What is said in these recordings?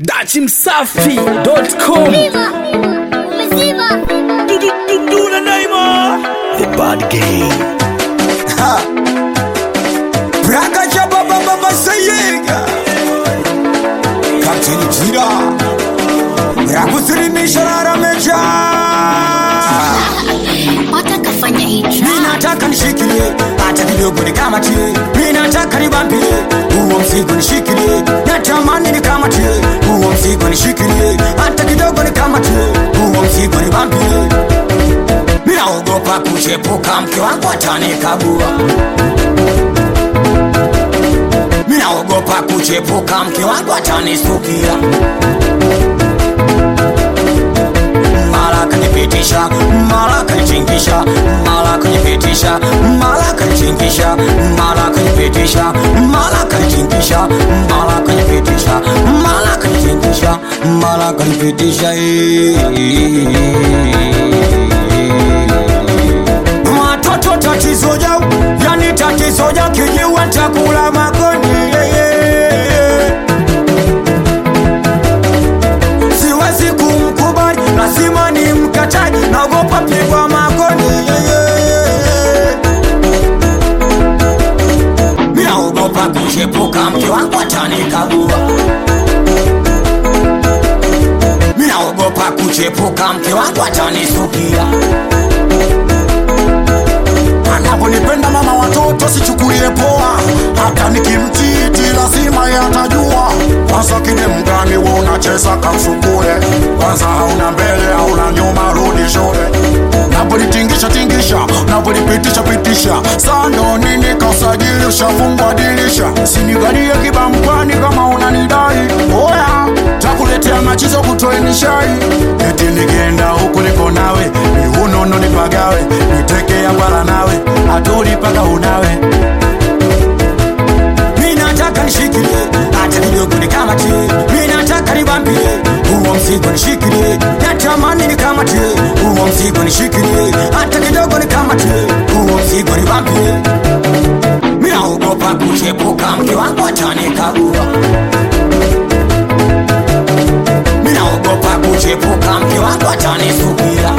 dachimsafi.com. Duduna Naima The Bad Game. Braga Jabba Baba Sayega Captain Jira Rakusiri Mishara Meja Watakafanya hii track. Ninataka nishikilie hata kidogo nikamatie. Ninataka nibambie huo mzigo nishikilie. Natamani nikamatie huo mzigo nishikilie. Hata kidogo nikamatie huo mzigo nibambie. Ninaogopa kuchepuka mke wangu atanikagua. Ninaogopa kuchepuka mke wangu atanisukia. Mara kanipitisha, mara kanichingisha, mara kanipitisha, mara kanichingisha, mara kanipitisha, mara kanichingisha, mara kanipitisha, mara kanichingisha, mara kanipitisha. Watoto tatizo jau, yani tatizo jau kijiwa nitakula magoni. Siwezi kumkubali, lazima ni mkataji, naogopa pigwa magoni. Ninaogopa kuchepuka mke wangu atanikagua. Ninaogopa kuchepuka mke wangu atanisukia. Anaponipenda mama watoto sichukulie poa. Hata nikimtiti lazima yatajua. Kwanza kide mgani wewe unacheza kamsukule. Kwanza hauna mbele hauna nyuma rudi shule. Napolitingisha tingisha, napolipitisha pitisha. Sando nini kausajili ushafungwa dirisha. Sinigalie kibamkwani kama unanidai. Oya, takuletea machizo kutoe nishai. Eti nikienda huku niko nawe, ni unono nipagawe, niteke ya bala nawe, atuli paka unawe. Minataka nishikilie, hata kidogo nikamatie. Minataka nibambie, huo mzigo nishikilie. Natamani nikamatie, huo mzigo nishikilie. Hata kidogo nikamatie, huo mzigo nibambie. Minaogopa kuchepuka mke wangu atanikagua. Minaogopa kuchepuka mke wangu atanisukia.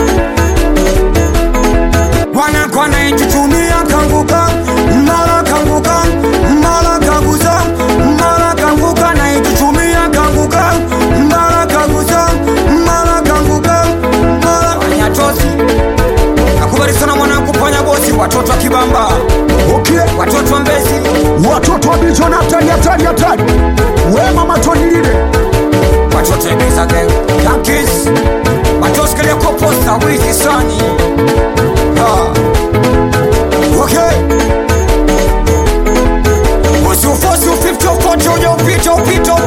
Wanakwa naitutumia kanguka, mara kanguka, mara kanguza, mara kanguka naitutumia kanguka, mara kanguza, mara kanguka, mara wanyatozi. Nakubali sana mwanangu panya bosi, watoto wa Kibamba. Okay, watoto wa Mbezi, watoto wa Bijona hatari. Wema matoni lile. Watoto wa Ibiza gang, Yankees. Watoto kile koposta wizi sani. Okay. Usiufosi ufifto ufote uje upito